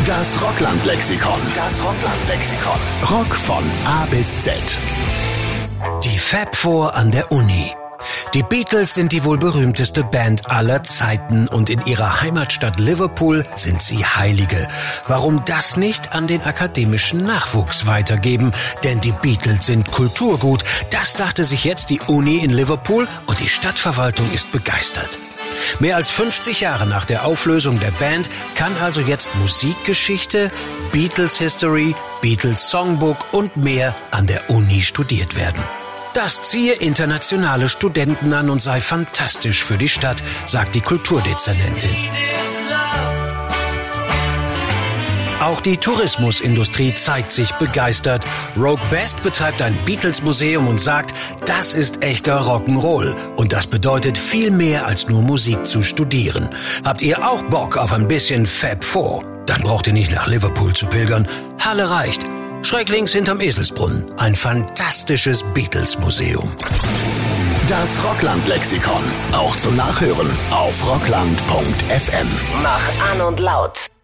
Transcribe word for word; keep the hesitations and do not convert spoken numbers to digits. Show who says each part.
Speaker 1: Das Rockland-Lexikon. Das Rockland-Lexikon. Rock von A bis Z.
Speaker 2: Die Fab Four an der Uni. Die Beatles sind die wohl berühmteste Band aller Zeiten und in ihrer Heimatstadt Liverpool sind sie Heilige. Warum das nicht an den akademischen Nachwuchs weitergeben? Denn die Beatles sind Kulturgut. Das dachte sich jetzt die Uni in Liverpool und die Stadtverwaltung ist begeistert. Mehr als fünfzig Jahre nach der Auflösung der Band kann also jetzt Musikgeschichte, Beatles History, Beatles Songbook und mehr an der Uni studiert werden. Das ziehe internationale Studenten an und sei fantastisch für die Stadt, sagt die Kulturdezernentin. Auch die Tourismusindustrie zeigt sich begeistert. Rogue Best betreibt ein Beatles-Museum und sagt, das ist echter Rock'n'Roll. Und das bedeutet viel mehr als nur Musik zu studieren. Habt ihr auch Bock auf ein bisschen Fab Four? Dann braucht ihr nicht nach Liverpool zu pilgern. Halle reicht. Schräg links hinterm Eselsbrunnen. Ein fantastisches Beatles-Museum.
Speaker 1: Das Rockland-Lexikon. Auch zum Nachhören auf rockland punkt f m.
Speaker 3: Mach an und laut.